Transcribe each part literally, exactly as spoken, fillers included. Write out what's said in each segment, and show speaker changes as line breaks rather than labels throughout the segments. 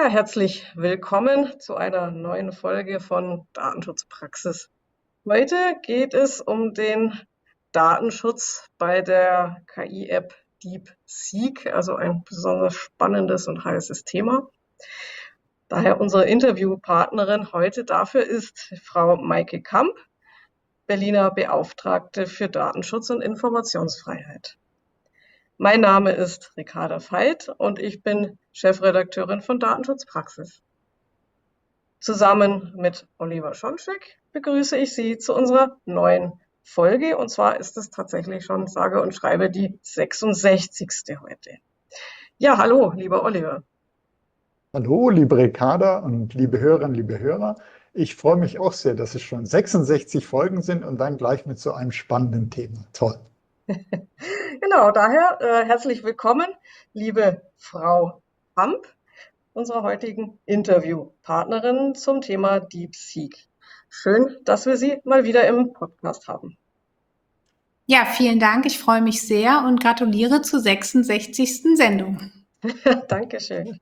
Ja, herzlich willkommen zu einer neuen Folge von Datenschutzpraxis. Heute geht es um den Datenschutz bei der K I-App DeepSeek, also ein besonders spannendes und heißes Thema. Daher unsere Interviewpartnerin heute dafür ist Frau Maike Kamp, Berliner Beauftragte für Datenschutz und Informationsfreiheit. Mein Name ist Ricarda Veit und ich bin Chefredakteurin von Datenschutzpraxis. Zusammen mit Oliver Schoncheck begrüße ich Sie zu unserer neuen Folge. Und zwar ist es tatsächlich schon, sage und schreibe, die sechsundsechzigste heute. Ja, hallo, lieber Oliver.
Hallo, liebe Ricarda und liebe Hörerinnen, liebe Hörer. Ich freue mich auch sehr, dass es schon sechsundsechzig Folgen sind und dann gleich mit so einem spannenden Thema. Toll.
Genau, daher äh, herzlich willkommen, liebe Frau Kamp, unserer heutigen Interviewpartnerin zum Thema DeepSeek. Schön, dass wir Sie mal wieder im Podcast haben.
Ja, vielen Dank. Ich freue mich sehr und gratuliere zur sechsundsechzigsten Sendung.
Dankeschön.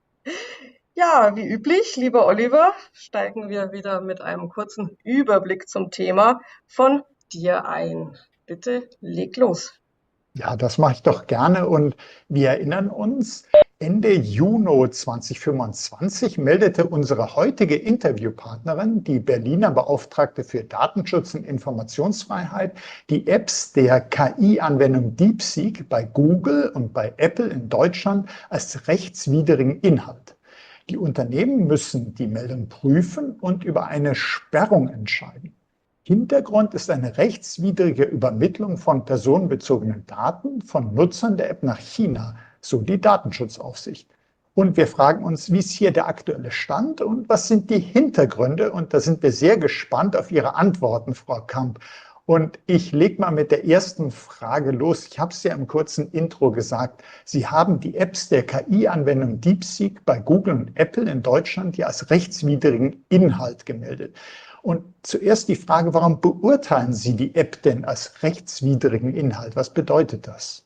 Ja, wie üblich, lieber Oliver, steigen wir wieder mit einem kurzen Überblick zum Thema von dir ein. Bitte leg los.
Ja, das mache ich doch gerne und wir erinnern uns, Ende Juni zweitausendfünfundzwanzig meldete unsere heutige Interviewpartnerin, die Berliner Beauftragte für Datenschutz und Informationsfreiheit, die Apps der K I-Anwendung DeepSeek bei Google und bei Apple in Deutschland als rechtswidrigen Inhalt. Die Unternehmen müssen die Meldung prüfen und über eine Sperrung entscheiden. Hintergrund ist eine rechtswidrige Übermittlung von personenbezogenen Daten von Nutzern der App nach China, so die Datenschutzaufsicht. Und wir fragen uns, wie ist hier der aktuelle Stand und was sind die Hintergründe? Und da sind wir sehr gespannt auf Ihre Antworten, Frau Kamp. Und ich lege mal mit der ersten Frage los. Ich habe es ja im kurzen Intro gesagt. Sie haben die Apps der K I-Anwendung DeepSeek bei Google und Apple in Deutschland ja als rechtswidrigen Inhalt gemeldet. Und zuerst die Frage, warum beurteilen Sie die App denn als rechtswidrigen Inhalt? Was bedeutet das?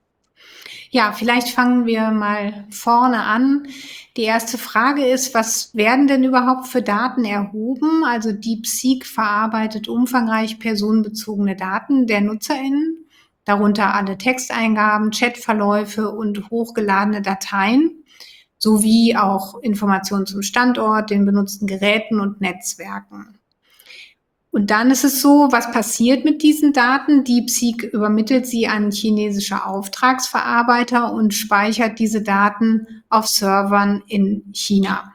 Ja, vielleicht fangen wir mal vorne an. Die erste Frage ist, was werden denn überhaupt für Daten erhoben? Also DeepSeek verarbeitet umfangreich personenbezogene Daten der NutzerInnen, darunter alle Texteingaben, Chatverläufe und hochgeladene Dateien, sowie auch Informationen zum Standort, den benutzten Geräten und Netzwerken. Und dann ist es so, was passiert mit diesen Daten? DeepSeek übermittelt sie an chinesische Auftragsverarbeiter und speichert diese Daten auf Servern in China.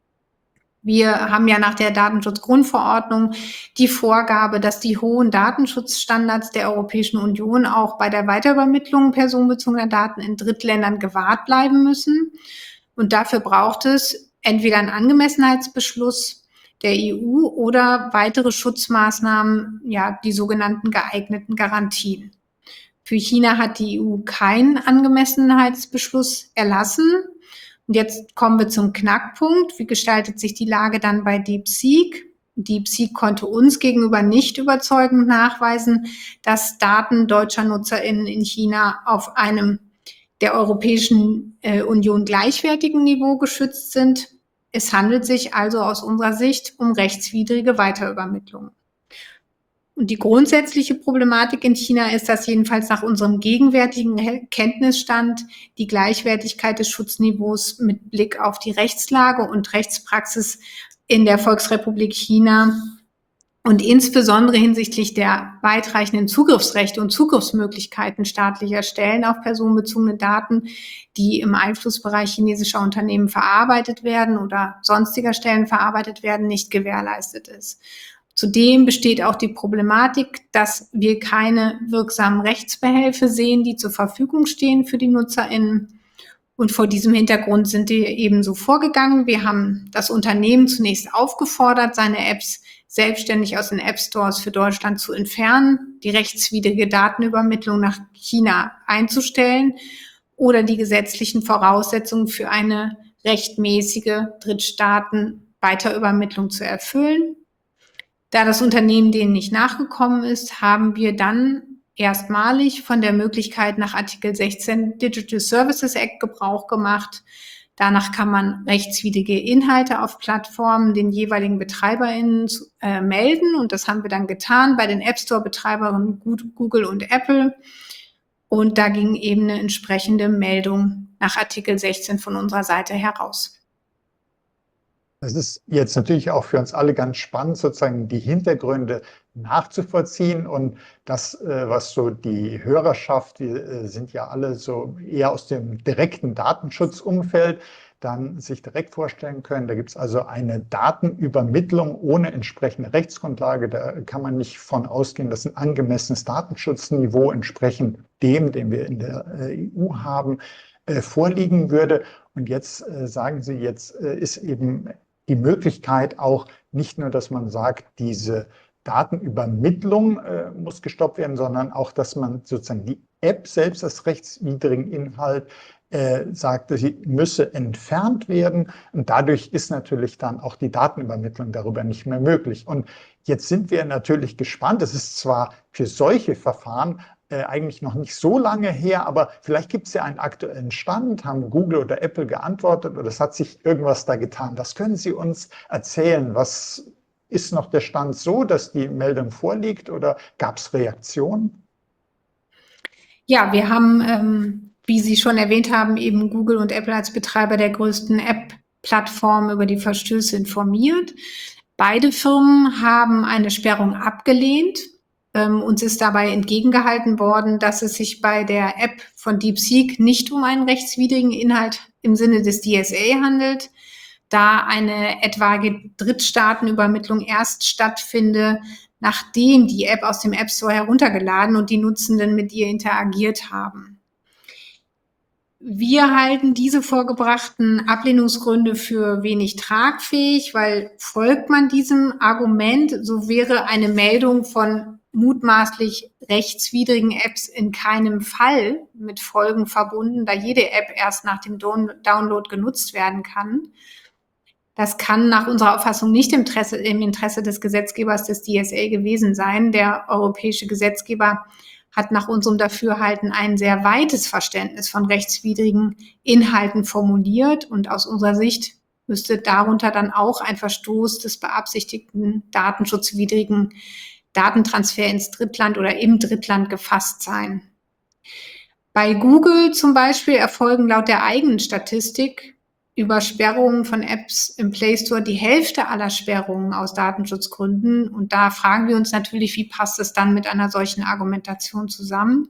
Wir haben ja nach der Datenschutzgrundverordnung die Vorgabe, dass die hohen Datenschutzstandards der Europäischen Union auch bei der Weiterübermittlung personenbezogener Daten in Drittländern gewahrt bleiben müssen. Und dafür braucht es entweder einen Angemessenheitsbeschluss der E U oder weitere Schutzmaßnahmen, ja, die sogenannten geeigneten Garantien. Für China hat die E U keinen Angemessenheitsbeschluss erlassen. Und jetzt kommen wir zum Knackpunkt. Wie gestaltet sich die Lage dann bei DeepSeek? DeepSeek konnte uns gegenüber nicht überzeugend nachweisen, dass Daten deutscher NutzerInnen in China auf einem der Europäischen äh, Union gleichwertigen Niveau geschützt sind. Es handelt sich also aus unserer Sicht um rechtswidrige Weiterübermittlung. Und die grundsätzliche Problematik in China ist, dass jedenfalls nach unserem gegenwärtigen Kenntnisstand die Gleichwertigkeit des Schutzniveaus mit Blick auf die Rechtslage und Rechtspraxis in der Volksrepublik China und insbesondere hinsichtlich der weitreichenden Zugriffsrechte und Zugriffsmöglichkeiten staatlicher Stellen auf personenbezogene Daten, die im Einflussbereich chinesischer Unternehmen verarbeitet werden oder sonstiger Stellen verarbeitet werden, nicht gewährleistet ist. Zudem besteht auch die Problematik, dass wir keine wirksamen Rechtsbehelfe sehen, die zur Verfügung stehen für die NutzerInnen. Und vor diesem Hintergrund sind wir ebenso vorgegangen. Wir haben das Unternehmen zunächst aufgefordert, seine Apps selbstständig aus den App Stores für Deutschland zu entfernen, die rechtswidrige Datenübermittlung nach China einzustellen oder die gesetzlichen Voraussetzungen für eine rechtmäßige Drittstaaten-Weiterübermittlung zu erfüllen. Da das Unternehmen denen nicht nachgekommen ist, haben wir dann erstmalig von der Möglichkeit nach Artikel sechzehn Digital Services Act Gebrauch gemacht, Danach kann man rechtswidrige Inhalte auf Plattformen den jeweiligen BetreiberInnen äh, melden. Und das haben wir dann getan bei den App Store-Betreibern Google und Apple. Und da ging eben eine entsprechende Meldung nach Artikel sechzehn von unserer Seite heraus.
Das ist jetzt natürlich auch für uns alle ganz spannend, sozusagen die Hintergründe nachzuvollziehen und das, äh, was so die Hörerschaft, wir äh, sind ja alle so eher aus dem direkten Datenschutzumfeld, dann sich direkt vorstellen können, da gibt es also eine Datenübermittlung ohne entsprechende Rechtsgrundlage. Da kann man nicht von ausgehen, dass ein angemessenes Datenschutzniveau entsprechend dem, den wir in der äh, E U haben, äh, vorliegen würde. Und jetzt äh, sagen Sie, jetzt äh, ist eben die Möglichkeit auch nicht nur, dass man sagt, diese Datenübermittlung äh, muss gestoppt werden, sondern auch, dass man sozusagen die App selbst als rechtswidrigen Inhalt äh, sagt, sie müsse entfernt werden. Und dadurch ist natürlich dann auch die Datenübermittlung darüber nicht mehr möglich. Und jetzt sind wir natürlich gespannt. Es ist zwar für solche Verfahren Äh, eigentlich noch nicht so lange her, aber vielleicht gibt es ja einen aktuellen Stand, haben Google oder Apple geantwortet oder es hat sich irgendwas da getan. Das können Sie uns erzählen. Was ist noch der Stand so, dass die Meldung vorliegt oder gab es Reaktionen?
Ja, wir haben, ähm, wie Sie schon erwähnt haben, eben Google und Apple als Betreiber der größten App-Plattform über die Verstöße informiert. Beide Firmen haben eine Sperrung abgelehnt. Ähm, uns ist dabei entgegengehalten worden, dass es sich bei der App von DeepSeek nicht um einen rechtswidrigen Inhalt im Sinne des D S A handelt, da eine etwaige Drittstaatenübermittlung erst stattfinde, nachdem die App aus dem App Store heruntergeladen und die Nutzenden mit ihr interagiert haben. Wir halten diese vorgebrachten Ablehnungsgründe für wenig tragfähig, weil folgt man diesem Argument, so wäre eine Meldung von mutmaßlich rechtswidrigen Apps in keinem Fall mit Folgen verbunden, da jede App erst nach dem Download genutzt werden kann. Das kann nach unserer Auffassung nicht im Interesse, im Interesse des Gesetzgebers des D S A gewesen sein. Der europäische Gesetzgeber hat nach unserem Dafürhalten ein sehr weites Verständnis von rechtswidrigen Inhalten formuliert und aus unserer Sicht müsste darunter dann auch ein Verstoß des beabsichtigten datenschutzwidrigen Datentransfer ins Drittland oder im Drittland gefasst sein. Bei Google zum Beispiel erfolgen laut der eigenen Statistik über Sperrungen von Apps im Play Store die Hälfte aller Sperrungen aus Datenschutzgründen. Und da fragen wir uns natürlich, wie passt es dann mit einer solchen Argumentation zusammen?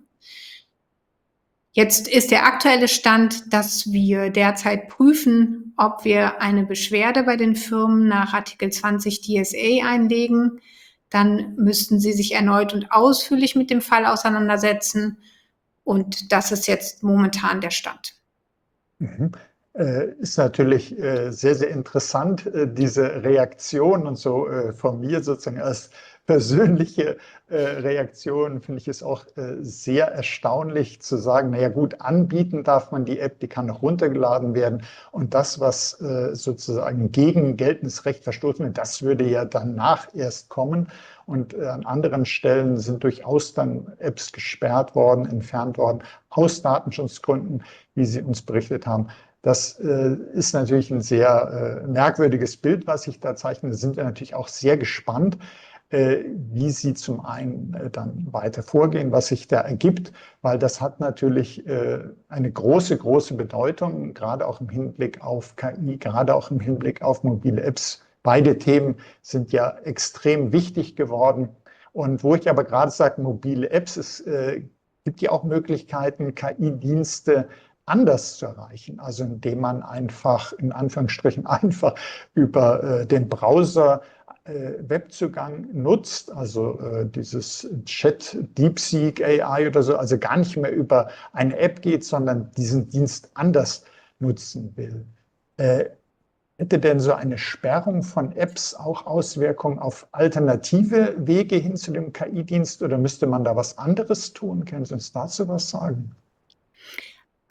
Jetzt ist der aktuelle Stand, dass wir derzeit prüfen, ob wir eine Beschwerde bei den Firmen nach Artikel zwanzig D S A einlegen. Dann müssten sie sich erneut und ausführlich mit dem Fall auseinandersetzen. Und das ist jetzt momentan der Stand.
Mhm. Äh, ist natürlich äh, sehr, sehr interessant, äh, diese Reaktion und so äh, von mir sozusagen als persönliche äh, Reaktion finde ich es auch äh, sehr erstaunlich zu sagen, naja gut, anbieten darf man die App, die kann noch runtergeladen werden und das, was äh, sozusagen gegen geltendes Recht verstoßen wird, das würde ja danach erst kommen und äh, an anderen Stellen sind durchaus dann Apps gesperrt worden, entfernt worden, aus Datenschutzgründen, wie Sie uns berichtet haben. Das äh, ist natürlich ein sehr äh, merkwürdiges Bild, was sich da zeichnet. Da sind wir natürlich auch sehr gespannt, äh, wie Sie zum einen äh, dann weiter vorgehen, was sich da ergibt, weil das hat natürlich äh, eine große, große Bedeutung, gerade auch im Hinblick auf K I, gerade auch im Hinblick auf mobile Apps. Beide Themen sind ja extrem wichtig geworden. Und wo ich aber gerade sage, mobile Apps, es äh, gibt ja auch Möglichkeiten, K I-Dienste anders zu erreichen, also indem man einfach, in Anführungsstrichen einfach über äh, den Browser äh, Webzugang nutzt, also äh, dieses Chat DeepSeek A I oder so, also gar nicht mehr über eine App geht, sondern diesen Dienst anders nutzen will. Äh, hätte denn so eine Sperrung von Apps auch Auswirkungen auf alternative Wege hin zu dem K I-Dienst oder müsste man da was anderes tun? Können Sie uns dazu was sagen?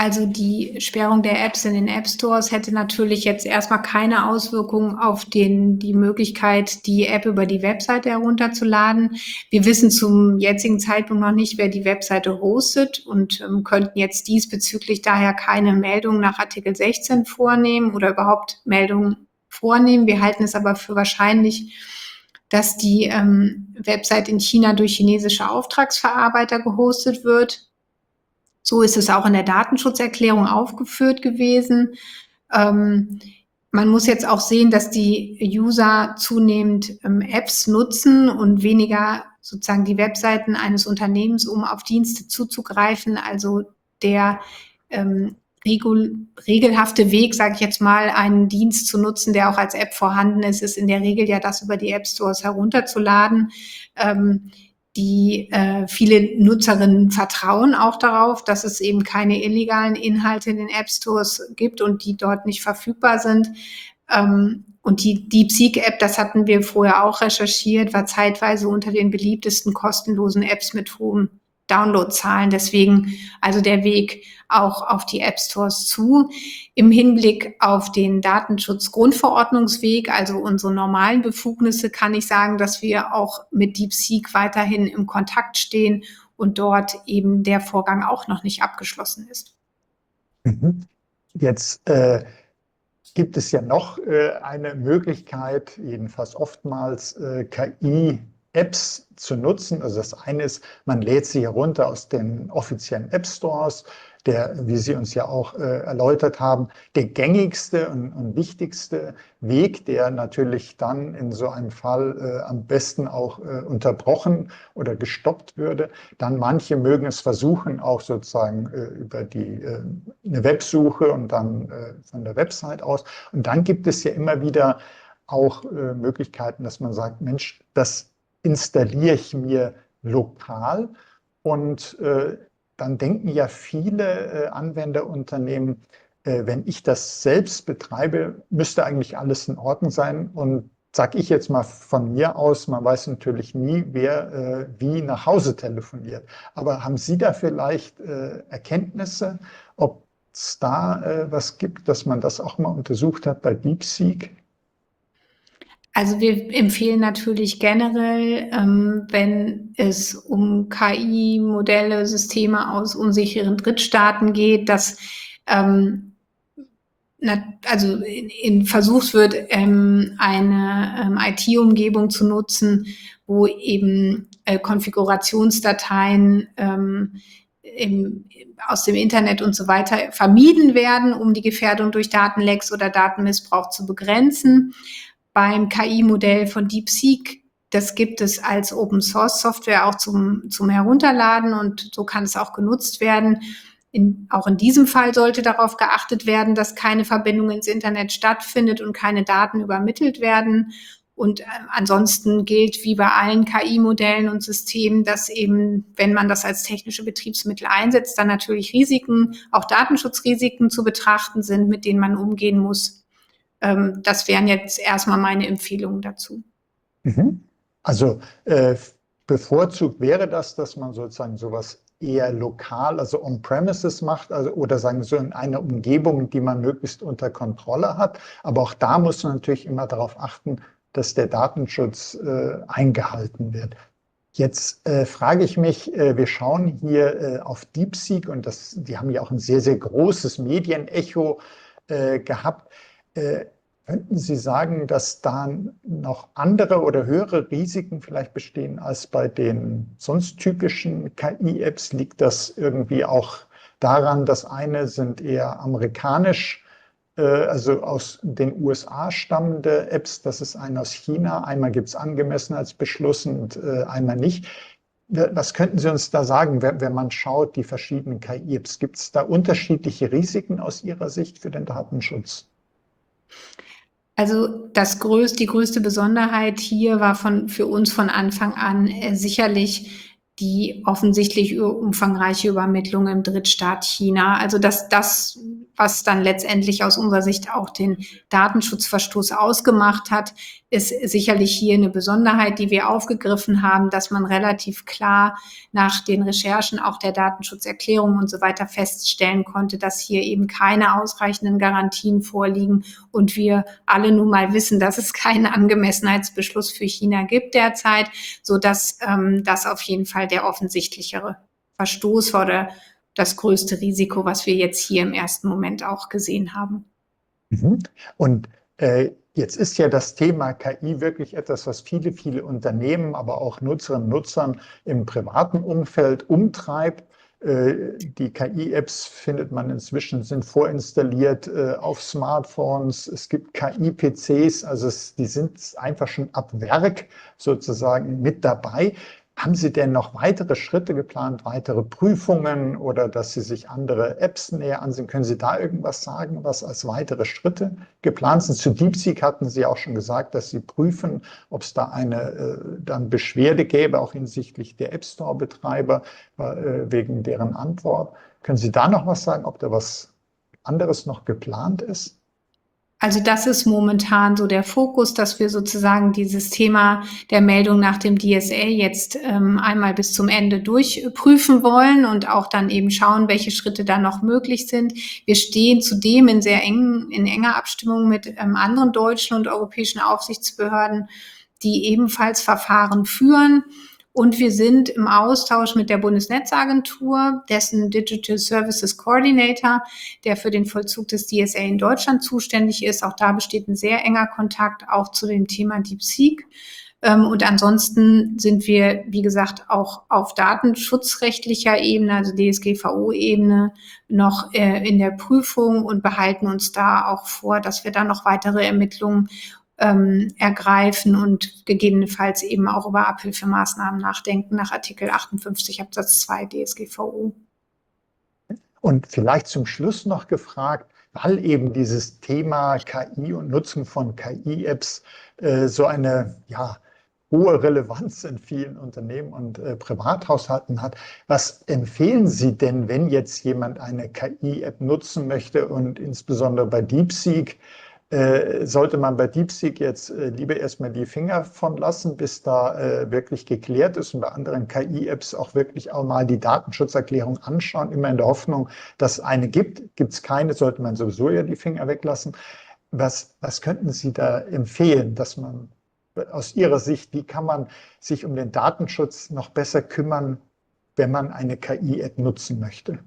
Also die Sperrung der Apps in den App Stores hätte natürlich jetzt erstmal keine Auswirkungen auf den, die Möglichkeit, die App über die Webseite herunterzuladen. Wir wissen zum jetzigen Zeitpunkt noch nicht, wer die Webseite hostet und ähm, könnten jetzt diesbezüglich daher keine Meldung nach Artikel sechzehn vornehmen oder überhaupt Meldungen vornehmen. Wir halten es aber für wahrscheinlich, dass die ähm, Website in China durch chinesische Auftragsverarbeiter gehostet wird. So ist es auch in der Datenschutzerklärung aufgeführt gewesen. Ähm, man muss jetzt auch sehen, dass die User zunehmend ähm, Apps nutzen und weniger sozusagen die Webseiten eines Unternehmens, um auf Dienste zuzugreifen. Also der ähm, regul regelhafte Weg, sage ich jetzt mal, einen Dienst zu nutzen, der auch als App vorhanden ist, ist in der Regel ja das über die App Stores herunterzuladen. Ähm, Die äh, viele Nutzerinnen vertrauen auch darauf, dass es eben keine illegalen Inhalte in den App Stores gibt und die dort nicht verfügbar sind. Ähm, und die DeepSeek-App, das hatten wir vorher auch recherchiert, war zeitweise unter den beliebtesten kostenlosen Apps mit hohen Downloadzahlen. Deswegen also der Weg auch auf die App Stores zu. Im Hinblick auf den Datenschutzgrundverordnungsweg, also unsere normalen Befugnisse, kann ich sagen, dass wir auch mit DeepSeek weiterhin im Kontakt stehen und dort eben der Vorgang auch noch nicht abgeschlossen ist.
Mhm. Jetzt äh, gibt es ja noch äh, eine Möglichkeit, jedenfalls oftmals äh, K I-Apps zu nutzen. Also das eine ist, man lädt sie herunter aus den offiziellen App Stores, der, wie Sie uns ja auch äh, erläutert haben, der gängigste und, und wichtigste Weg, der natürlich dann in so einem Fall äh, am besten auch äh, unterbrochen oder gestoppt würde. Dann manche mögen es versuchen, auch sozusagen äh, über die, äh, eine Websuche und dann äh, von der Website aus. Und dann gibt es ja immer wieder auch äh, Möglichkeiten, dass man sagt, Mensch, das installiere ich mir lokal und äh, dann denken ja viele äh, Anwenderunternehmen, äh, wenn ich das selbst betreibe, müsste eigentlich alles in Ordnung sein. Und sage ich jetzt mal von mir aus, man weiß natürlich nie, wer äh, wie nach Hause telefoniert. Aber haben Sie da vielleicht äh, Erkenntnisse, ob es da äh, was gibt, dass man das auch mal untersucht hat bei DeepSeek?
Also wir empfehlen natürlich generell, ähm, wenn es um K I-Modelle, Systeme aus unsicheren Drittstaaten geht, dass ähm, na, also in, in versucht wird, ähm, eine ähm, I T-Umgebung zu nutzen, wo eben äh, Konfigurationsdateien ähm, im, aus dem Internet und so weiter vermieden werden, um die Gefährdung durch Datenlecks oder Datenmissbrauch zu begrenzen. Beim K I-Modell von DeepSeek, das gibt es als Open-Source-Software auch zum, zum Herunterladen und so kann es auch genutzt werden. In, auch in diesem Fall sollte darauf geachtet werden, dass keine Verbindung ins Internet stattfindet und keine Daten übermittelt werden. Und äh, ansonsten gilt wie bei allen K I-Modellen und Systemen, dass eben, wenn man das als technische Betriebsmittel einsetzt, dann natürlich Risiken, auch Datenschutzrisiken zu betrachten sind, mit denen man umgehen muss. Das wären jetzt erstmal meine Empfehlungen dazu.
Mhm. Also äh, bevorzugt wäre das, dass man sozusagen sowas eher lokal, also on-premises macht, also, oder sagen wir so in einer Umgebung, die man möglichst unter Kontrolle hat. Aber auch da muss man natürlich immer darauf achten, dass der Datenschutz äh, eingehalten wird. Jetzt äh, frage ich mich, äh, wir schauen hier äh, auf DeepSeek und das, die haben ja auch ein sehr, sehr großes Medienecho äh, gehabt. Äh, könnten Sie sagen, dass da noch andere oder höhere Risiken vielleicht bestehen als bei den sonst typischen K I-Apps? Liegt das irgendwie auch daran, dass eine sind eher amerikanisch, äh, also aus den U S A stammende Apps, das ist eine aus China, einmal gibt es Angemessenheitsbeschluss und äh, einmal nicht. Was könnten Sie uns da sagen, wenn, wenn man schaut, die verschiedenen K I-Apps? Gibt es da unterschiedliche Risiken aus Ihrer Sicht für den Datenschutz?
Also das größte, die größte Besonderheit hier war von, für uns von Anfang an äh, sicherlich die offensichtlich umfangreiche Übermittlung im Drittstaat China. Also das, das was dann letztendlich aus unserer Sicht auch den Datenschutzverstoß ausgemacht hat, ist sicherlich hier eine Besonderheit, die wir aufgegriffen haben, dass man relativ klar nach den Recherchen auch der Datenschutzerklärung und so weiter feststellen konnte, dass hier eben keine ausreichenden Garantien vorliegen und wir alle nun mal wissen, dass es keinen Angemessenheitsbeschluss für China gibt derzeit, sodass ähm, das auf jeden Fall der offensichtlichere Verstoß war oder das größte Risiko, was wir jetzt hier im ersten Moment auch gesehen haben.
Mhm. Und äh, jetzt ist ja das Thema K I wirklich etwas, was viele, viele Unternehmen, aber auch Nutzerinnen und Nutzern im privaten Umfeld umtreibt. Äh, die K I-Apps findet man inzwischen, sind vorinstalliert äh, auf Smartphones. Es gibt K I-P Cs, also es, die sind einfach schon ab Werk sozusagen mit dabei. Haben Sie denn noch weitere Schritte geplant, weitere Prüfungen oder dass Sie sich andere Apps näher ansehen? Können Sie da irgendwas sagen, was als weitere Schritte geplant sind? Zu DeepSeek hatten Sie auch schon gesagt, dass Sie prüfen, ob es da eine äh, dann Beschwerde gäbe, auch hinsichtlich der App Store-Betreiber, äh, wegen deren Antwort. Können Sie da noch was sagen, ob da was anderes noch geplant ist?
Also das ist momentan so der Fokus, dass wir sozusagen dieses Thema der Meldung nach dem D S A jetzt ähm, einmal bis zum Ende durchprüfen wollen und auch dann eben schauen, welche Schritte da noch möglich sind. Wir stehen zudem in sehr engen, in enger Abstimmung mit ähm, anderen deutschen und europäischen Aufsichtsbehörden, die ebenfalls Verfahren führen. Und wir sind im Austausch mit der Bundesnetzagentur, dessen Digital Services Coordinator, der für den Vollzug des D S A in Deutschland zuständig ist. Auch da besteht ein sehr enger Kontakt, auch zu dem Thema DeepSeek. Und ansonsten sind wir, wie gesagt, auch auf datenschutzrechtlicher Ebene, also D S G V O-Ebene, noch in der Prüfung und behalten uns da auch vor, dass wir da noch weitere Ermittlungen Ähm, ergreifen und gegebenenfalls eben auch über Abhilfemaßnahmen nachdenken nach Artikel achtundfünfzig Absatz zwei D S G V O.
Und vielleicht zum Schluss noch gefragt, weil eben dieses Thema K I und Nutzung von K I-Apps äh, so eine ja, hohe Relevanz in vielen Unternehmen und äh, Privathaushalten hat. Was empfehlen Sie denn, wenn jetzt jemand eine K I-App nutzen möchte und insbesondere bei DeepSeek? Äh, sollte man bei DeepSeek jetzt äh, lieber erstmal die Finger von lassen, bis da äh, wirklich geklärt ist und bei anderen K I-Apps auch wirklich auch mal die Datenschutzerklärung anschauen, immer in der Hoffnung, dass es eine gibt. Gibt es keine, sollte man sowieso ja die Finger weglassen. Was, was könnten Sie da empfehlen, dass man aus Ihrer Sicht, wie kann man sich um den Datenschutz noch besser kümmern, wenn man eine K I-App nutzen möchte?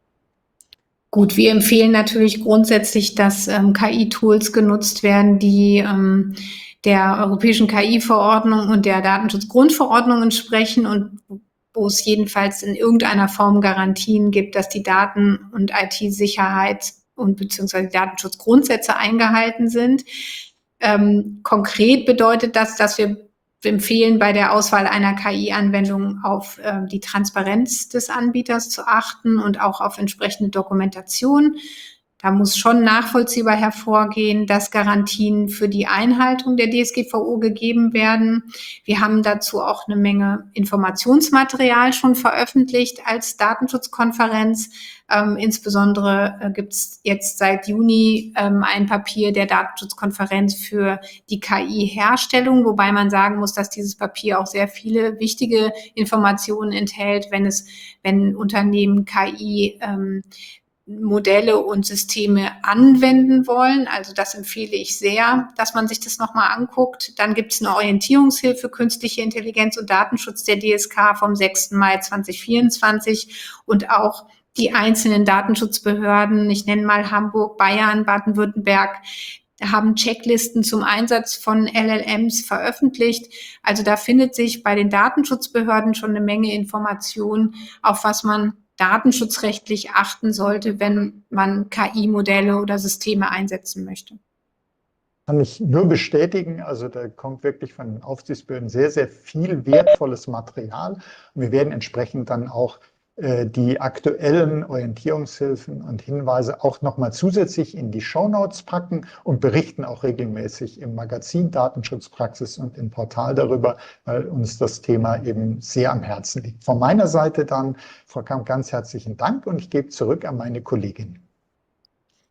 Gut, wir empfehlen natürlich grundsätzlich, dass ähm, K I-Tools genutzt werden, die ähm, der europäischen K I-Verordnung und der Datenschutzgrundverordnung entsprechen und wo es jedenfalls in irgendeiner Form Garantien gibt, dass die Daten- und I T-Sicherheit und beziehungsweise Datenschutzgrundsätze eingehalten sind. Ähm, konkret bedeutet das, dass wir empfehlen, bei der Auswahl einer K I-Anwendung auf äh, die Transparenz des Anbieters zu achten und auch auf entsprechende Dokumentation. Da muss schon nachvollziehbar hervorgehen, dass Garantien für die Einhaltung der D S G V O gegeben werden. Wir haben dazu auch eine Menge Informationsmaterial schon veröffentlicht als Datenschutzkonferenz. Ähm, insbesondere äh, gibt es jetzt seit Juni ähm, ein Papier der Datenschutzkonferenz für die K I-Herstellung, wobei man sagen muss, dass dieses Papier auch sehr viele wichtige Informationen enthält, wenn es, wenn Unternehmen K I ähm, Modelle und Systeme anwenden wollen. Also das empfehle ich sehr, dass man sich das nochmal anguckt. Dann gibt es eine Orientierungshilfe Künstliche Intelligenz und Datenschutz der D S K vom sechsten Mai zweitausendvierundzwanzig und auch die einzelnen Datenschutzbehörden, ich nenne mal Hamburg, Bayern, Baden-Württemberg, haben Checklisten zum Einsatz von L L Ms veröffentlicht. Also da findet sich bei den Datenschutzbehörden schon eine Menge Information, auf was man datenschutzrechtlich achten sollte, wenn man K I-Modelle oder Systeme einsetzen möchte.
Kann ich nur bestätigen, also da kommt wirklich von den Aufsichtsbehörden sehr, sehr viel wertvolles Material. Und wir werden entsprechend dann auch äh, die aktuellen Orientierungshilfen und Hinweise auch nochmal zusätzlich in die Shownotes packen und berichten auch regelmäßig im Magazin Datenschutzpraxis und im Portal darüber, weil uns das Thema eben sehr am Herzen liegt. Von meiner Seite dann, Frau Kamp, ganz herzlichen Dank und ich gebe zurück an meine Kollegin.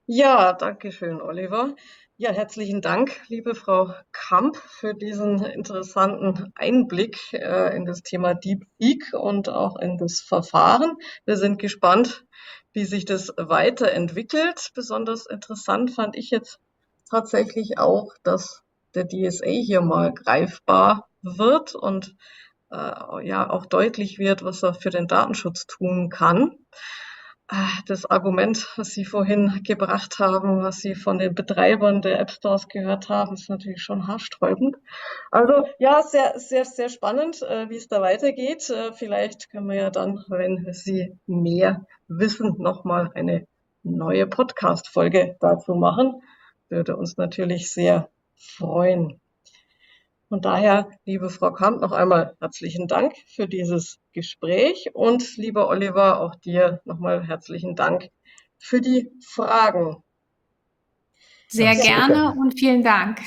Ja, danke schön, Oliver. Ja, herzlichen Dank, liebe Frau Kamp, für diesen interessanten Einblick äh, in das Thema DeepSeek und auch in das Verfahren. Wir sind gespannt, wie sich das weiterentwickelt. Besonders interessant fand ich jetzt tatsächlich auch, dass der D S A hier mal greifbar wird und äh, ja auch deutlich wird, was er für den Datenschutz tun kann. Ah, das Argument, was Sie vorhin gebracht haben, was Sie von den Betreibern der App Stores gehört haben, ist natürlich schon haarsträubend. Also ja, sehr, sehr, sehr spannend, äh, wie es da weitergeht. Äh, vielleicht können wir ja dann, wenn Sie mehr wissen, nochmal eine neue Podcast-Folge dazu machen. Würde uns natürlich sehr freuen. Von daher, liebe Frau Kamp, noch einmal herzlichen Dank für dieses Gespräch und lieber Oliver, auch dir nochmal herzlichen Dank für die Fragen.
Sehr
Ja, sehr
gerne
gerne.
und vielen Dank.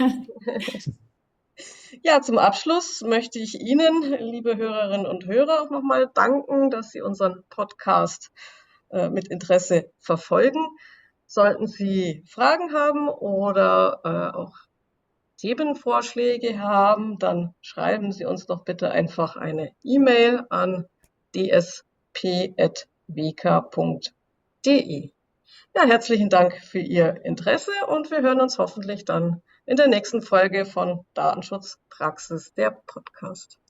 Ja, zum Abschluss möchte ich Ihnen, liebe Hörerinnen und Hörer, auch nochmal danken, dass Sie unseren Podcast äh, mit Interesse verfolgen. Sollten Sie Fragen haben oder äh, auch Themenvorschläge haben, dann schreiben Sie uns doch bitte einfach eine E-Mail an d s p at w k punkt d e. Ja, herzlichen Dank für Ihr Interesse und wir hören uns hoffentlich dann in der nächsten Folge von Datenschutzpraxis, der Podcast.